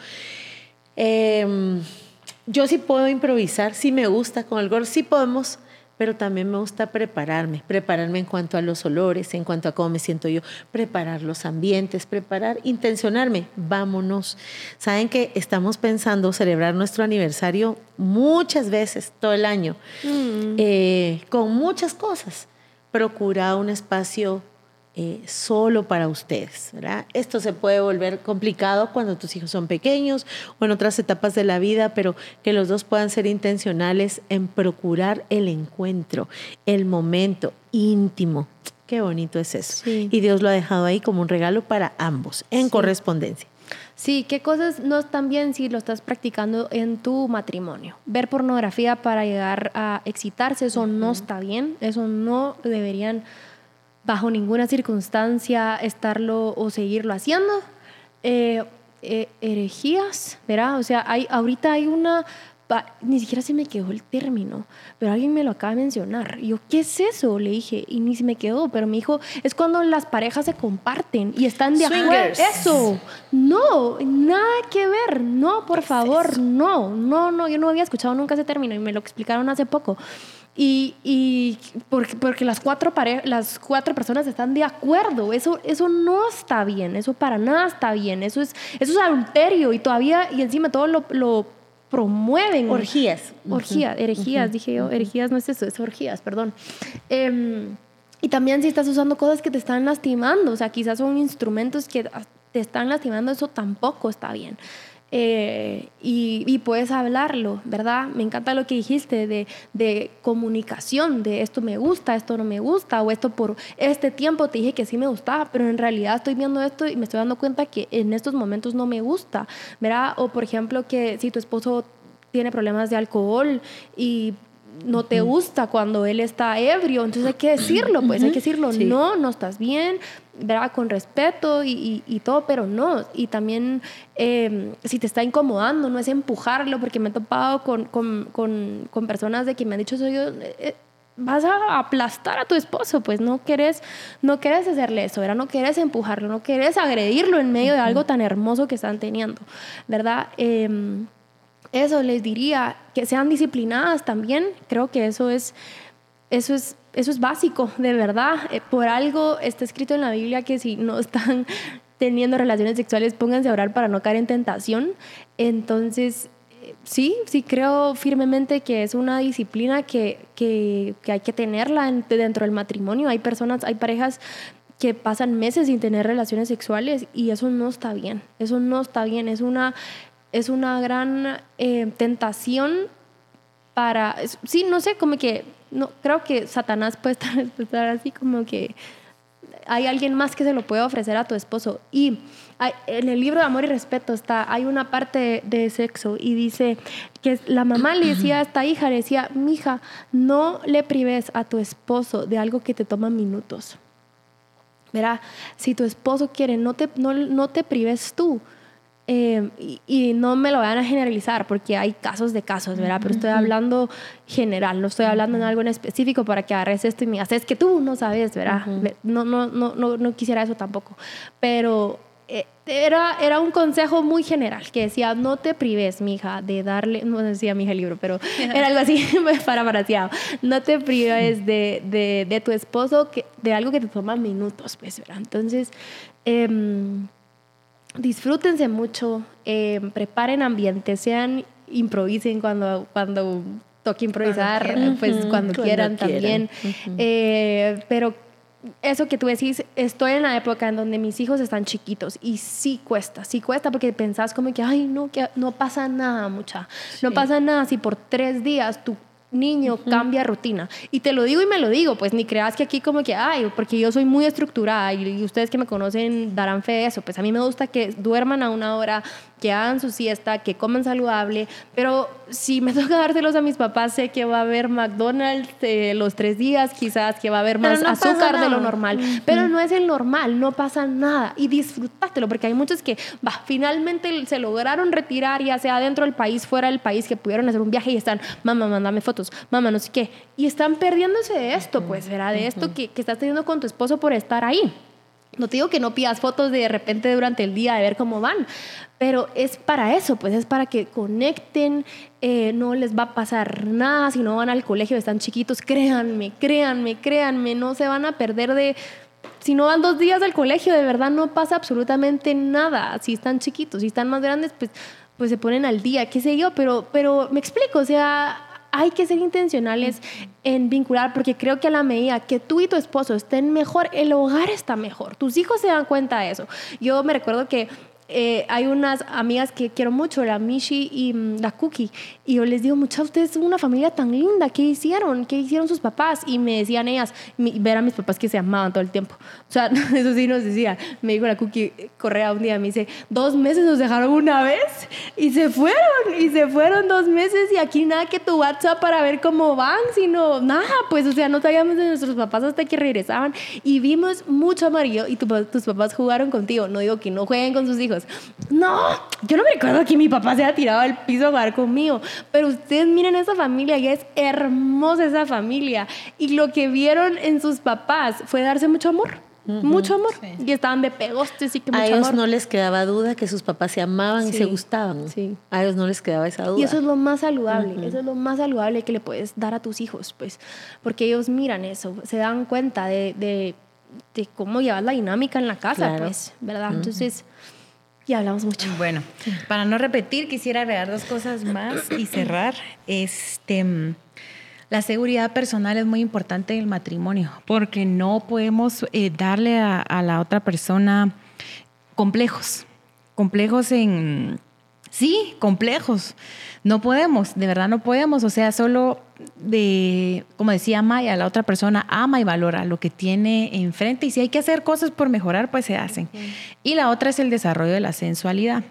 Eh, Yo sí puedo improvisar, sí me gusta con el gordo, sí podemos, pero también me gusta prepararme, prepararme en cuanto a los olores, en cuanto a cómo me siento yo, preparar los ambientes, preparar, intencionarme, vámonos. Saben que estamos pensando celebrar nuestro aniversario muchas veces todo el año, mm. eh, con muchas cosas. Procura un espacio Eh, solo para ustedes, ¿verdad? Esto se puede volver complicado cuando tus hijos son pequeños o en otras etapas de la vida, pero que los dos puedan ser intencionales en procurar el encuentro, el momento íntimo. Qué bonito es eso. Sí. Y Dios lo ha dejado ahí como un regalo para ambos, en sí. correspondencia. Sí, ¿qué cosas no están bien si lo estás practicando en tu matrimonio? Ver pornografía para llegar a excitarse, eso uh-huh. no está bien, eso no deberían bajo ninguna circunstancia estarlo o seguirlo haciendo. Eh, eh, herejías, ¿verdad? O sea, hay, ahorita hay una... Ni siquiera se me quedó el término, pero alguien me lo acaba de mencionar. Y yo, ¿qué es eso? Le dije, y ni se me quedó, pero me dijo, es cuando las parejas se comparten y están de acuerdo. Eso, no, nada que ver, no, por favor, no, no, no, yo no había escuchado nunca ese término y me lo explicaron hace poco. Y, y porque, porque las, cuatro pare- las cuatro personas están de acuerdo. Eso, eso no está bien, eso para nada está bien, eso es, eso es adulterio y todavía, y encima todo lo, lo promueven. Orgías. Orgías, herejías, uh-huh. dije yo, herejías no es eso, es orgías, perdón. Eh, y también si estás usando cosas que te están lastimando, o sea, quizás son instrumentos que te están lastimando, eso tampoco está bien. Eh, y, y puedes hablarlo, ¿verdad? Me encanta lo que dijiste de, de comunicación, de esto me gusta, esto no me gusta, o esto por este tiempo te dije que sí me gustaba, pero en realidad estoy viendo esto y me estoy dando cuenta que en estos momentos no me gusta, ¿verdad? O por ejemplo que si tu esposo tiene problemas de alcohol y no te gusta cuando él está ebrio, entonces hay que decirlo, pues uh-huh. hay que decirlo, sí. no, no estás bien, ¿verdad? Con respeto y, y, y todo, pero no. Y también eh, si te está incomodando, no es empujarlo, porque me he topado con, con, con, con personas de que me han dicho, soy yo, eh, vas a aplastar a tu esposo, pues no querés, no querés hacerle eso, ¿verdad? No querés empujarlo, no querés agredirlo en medio uh-huh. de algo tan hermoso que están teniendo, ¿verdad? Eh, Eso les diría, que sean disciplinadas también. Creo que eso es, eso es eso es básico, de verdad. Eh, por algo está escrito en la Biblia que si no están teniendo relaciones sexuales, pónganse a orar para no caer en tentación. Entonces, eh, sí, sí creo firmemente que es una disciplina que, que, que hay que tenerla en, dentro del matrimonio. Hay personas, hay parejas que pasan meses sin tener relaciones sexuales y eso no está bien. Eso no está bien. Es una, es una gran eh, tentación para... Sí, no sé, como que... No, creo que Satanás puede estar, estar así como que hay alguien más que se lo puede ofrecer a tu esposo. Y hay, en el libro de Amor y Respeto está, hay una parte de, de sexo y dice que la mamá le decía a esta hija, le decía, mija, no le prives a tu esposo de algo que te toma minutos. Verá, si tu esposo quiere, no te, no, no te prives tú. Eh, y, y no me lo vayan a generalizar porque hay casos de casos, ¿verdad? Pero estoy hablando general, no estoy hablando en algo en específico para que agarres esto y me digas, es que tú no sabes, ¿verdad? Uh-huh. No, no, no, no, no quisiera eso tampoco. Pero eh, era, era un consejo muy general que decía, no te prives, mija, de darle, no decía mija el libro, pero era algo así parafraseado, no te prives de, de, de tu esposo que, de algo que te toma minutos, pues, ¿verdad? Entonces, eh, disfrútense mucho, eh, preparen ambiente, sean, improvisen cuando, cuando toque improvisar, cuando pues uh-huh. cuando, cuando quieran, quieran también. Uh-huh. Eh, pero eso que tú decís, estoy en la época en donde mis hijos están chiquitos y sí cuesta, sí cuesta porque pensás como que, ay, no, que no pasa nada, mucha. Sí. No pasa nada si por tres días tú niño uh-huh. cambia rutina. Y te lo digo y me lo digo, pues ni creas que aquí como que, ay, porque yo soy muy estructurada y, y ustedes que me conocen darán fe de eso. Pues a mí me gusta que duerman a una hora, que hagan su siesta, que coman saludable, pero si me toca dárselos a mis papás, sé que va a haber McDonald's eh, los tres días, quizás que va a haber más no azúcar de lo normal, uh-huh. pero no es el normal, no pasa nada y disfrútatelo, porque hay muchos que va, finalmente se lograron retirar, ya sea dentro del país, fuera del país, que pudieron hacer un viaje y están, mamá, mándame fotos, mamá, no sé qué, y están perdiéndose de esto, pues, ¿verdad? De esto que, que estás teniendo con tu esposo por estar ahí. No te digo que no pidas fotos de repente durante el día de ver cómo van, pero es para eso, pues es para que conecten, eh, no les va a pasar nada si no van al colegio, están chiquitos, créanme, créanme, créanme, no se van a perder de... Si no van dos días al colegio, de verdad no pasa absolutamente nada. Si están chiquitos, si están más grandes, pues, pues se ponen al día, qué sé yo, pero, pero me explico, o sea... Hay que ser intencionales en vincular, porque creo que a la medida que tú y tu esposo estén mejor, el hogar está mejor. Tus hijos se dan cuenta de eso. Yo me recuerdo que eh, hay unas amigas que quiero mucho, la Mishi y um, la Cookie, y yo les digo, muchachos, ustedes son una familia tan linda, ¿qué hicieron? ¿Qué hicieron sus papás? Y me decían ellas, mi, ver a mis papás que se amaban todo el tiempo. O sea, eso sí nos decía. Me dijo la Cookie Correa un día, me dice, dos meses nos dejaron una vez y se fueron, y se fueron dos meses y aquí nada que tu WhatsApp para ver cómo van, sino nada, pues, o sea, no sabíamos de nuestros papás hasta que regresaban y vimos mucho amarillo y tu, tus papás jugaron contigo. No digo que no jueguen con sus hijos. No, yo no me recuerdo que mi papá se haya tirado al piso a jugar conmigo, pero ustedes miren esa familia, ya es hermosa esa familia y lo que vieron en sus papás fue darse mucho amor. Uh-huh, mucho amor, sí. Y estaban de pegostes y que mucho a ellos amor. No les quedaba duda que sus papás se amaban, sí, y se gustaban, sí. A ellos no les quedaba esa duda. Y eso es lo más saludable, uh-huh. Eso es lo más saludable que le puedes dar a tus hijos, pues, porque ellos miran eso, se dan cuenta de, de, de cómo llevar la dinámica en la casa, claro. Pues, ¿verdad? Uh-huh. Entonces, ya hablamos mucho. Bueno, para no repetir, quisiera agregar dos cosas más y cerrar. Este, la seguridad personal es muy importante en el matrimonio, porque no podemos eh, darle a, a la otra persona complejos, complejos en... Sí, complejos. No podemos, de verdad no podemos. O sea, solo de, como decía Maya, la otra persona ama y valora lo que tiene enfrente. Y si hay que hacer cosas por mejorar, pues se hacen. Uh-huh. Y la otra es el desarrollo de la sensualidad.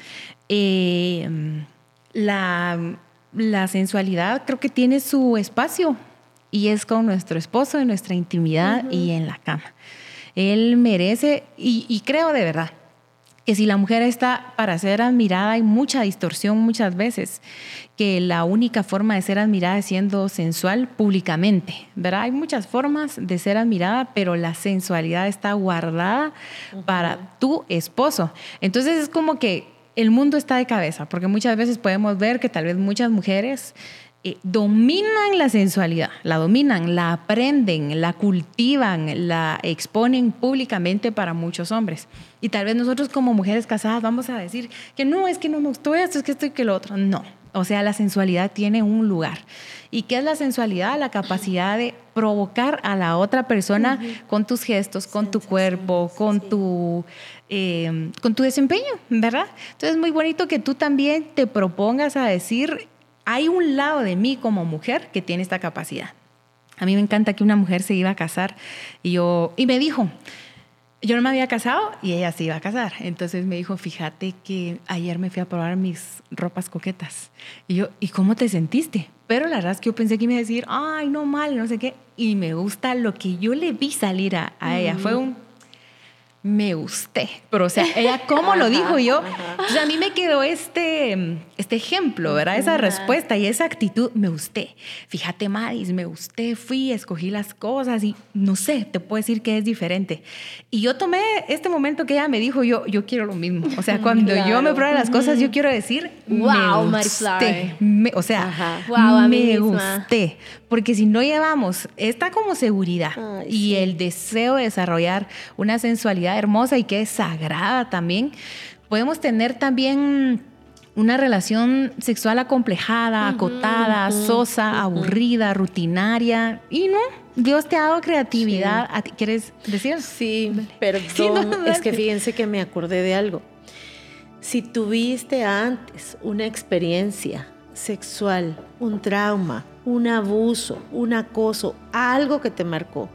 Eh, la, la sensualidad creo que tiene su espacio y es con nuestro esposo, en nuestra intimidad, uh-huh, y en la cama. Él merece, y, y creo de verdad, que si la mujer está para ser admirada, hay mucha distorsión muchas veces, que la única forma de ser admirada es siendo sensual públicamente, ¿verdad? Hay muchas formas de ser admirada, pero la sensualidad está guardada, uh-huh, para tu esposo. Entonces es como que el mundo está de cabeza, porque muchas veces podemos ver que tal vez muchas mujeres eh, dominan la sensualidad, la dominan, la aprenden, la cultivan, la exponen públicamente para muchos hombres. Y tal vez nosotros como mujeres casadas vamos a decir que no, es que no me gustó esto, es que esto y que lo otro. No, o sea, la sensualidad tiene un lugar. ¿Y qué es la sensualidad? La capacidad de provocar a la otra persona uh-huh. con tus gestos, con tu cuerpo, con, sí. tu, eh, con tu desempeño, ¿verdad? Entonces es muy bonito que tú también te propongas a decir, hay un lado de mí como mujer que tiene esta capacidad. A mí me encanta que una mujer se iba a casar y, yo, y me dijo, yo no me había casado y ella se iba a casar. Entonces me dijo, fíjate que ayer me fui a probar mis ropas coquetas. Y yo, ¿y cómo te sentiste? Pero la verdad es que yo pensé que me iba a decir, ay, no mal, no sé qué. Y me gusta lo que yo le vi salir a, a ella. Mm. Fue un, me gusté. Pero, o sea, ella cómo lo dijo yo. O sea, a mí me quedó este, este ejemplo, ¿verdad? Esa ajá. respuesta y esa actitud, me gusté. Fíjate, Madis, me gusté, fui, escogí las cosas y no sé, te puedo decir que es diferente. Y yo tomé este momento que ella me dijo, yo, yo quiero lo mismo. O sea, cuando claro. yo me pruebe las cosas, yo quiero decir, wow, me gusté. Me, o sea, wow, me gusté. Porque si no llevamos esta como seguridad Ay, y sí. el deseo de desarrollar una sensualidad hermosa y que es sagrada también, podemos tener también una relación sexual acomplejada, uh-huh, acotada, uh-huh, sosa, uh-huh. aburrida, rutinaria. Y no, Dios te ha dado creatividad. Sí. ¿Quieres decir? Sí, perdón. Sí, no, es que fíjense que me acordé de algo. Si tuviste antes una experiencia sexual, un trauma, un abuso, un acoso, algo que te marcó,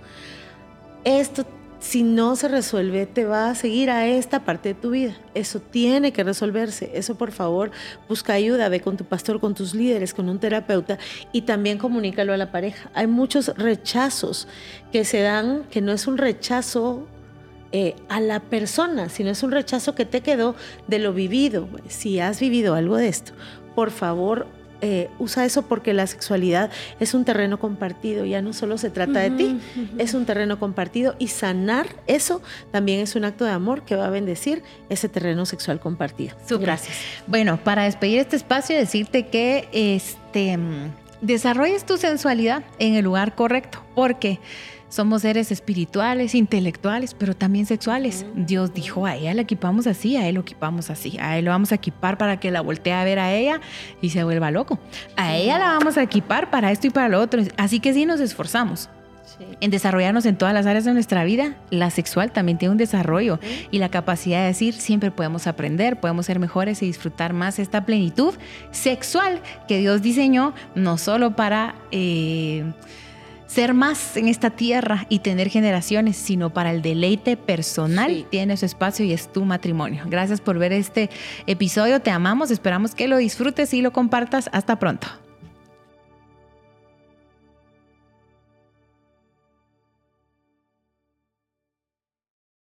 esto, si no se resuelve, te va a seguir a esta parte de tu vida. Eso tiene que resolverse. Eso, por favor, busca ayuda, ve con tu pastor, con tus líderes, con un terapeuta y también comunícalo a la pareja. Hay muchos rechazos que se dan, que no es un rechazo eh, a la persona, sino es un rechazo que te quedó de lo vivido. Si has vivido algo de esto, por favor, Eh, usa eso porque la sexualidad es un terreno compartido, ya no solo se trata uh-huh, de ti, uh-huh. es un terreno compartido y sanar eso también es un acto de amor que va a bendecir ese terreno sexual compartido. Súper. Gracias. Bueno, para despedir este espacio, decirte que este, desarrolles tu sensualidad en el lugar correcto, porque somos seres espirituales, intelectuales, pero también sexuales. Uh-huh. Dios dijo, a ella la equipamos así, a él lo equipamos así. A él lo vamos a equipar para que la voltee a ver a ella y se vuelva loco. A uh-huh. ella la vamos a equipar para esto y para lo otro. Así que sí nos esforzamos sí. en desarrollarnos en todas las áreas de nuestra vida. La sexual también tiene un desarrollo uh-huh. y la capacidad de decir, siempre podemos aprender, podemos ser mejores y disfrutar más esta plenitud sexual que Dios diseñó, no solo para... Eh, ser más en esta tierra y tener generaciones, sino para el deleite personal. Sí. Tiene su espacio y es tu matrimonio. Gracias por ver este episodio. Te amamos. Esperamos que lo disfrutes y lo compartas. Hasta pronto.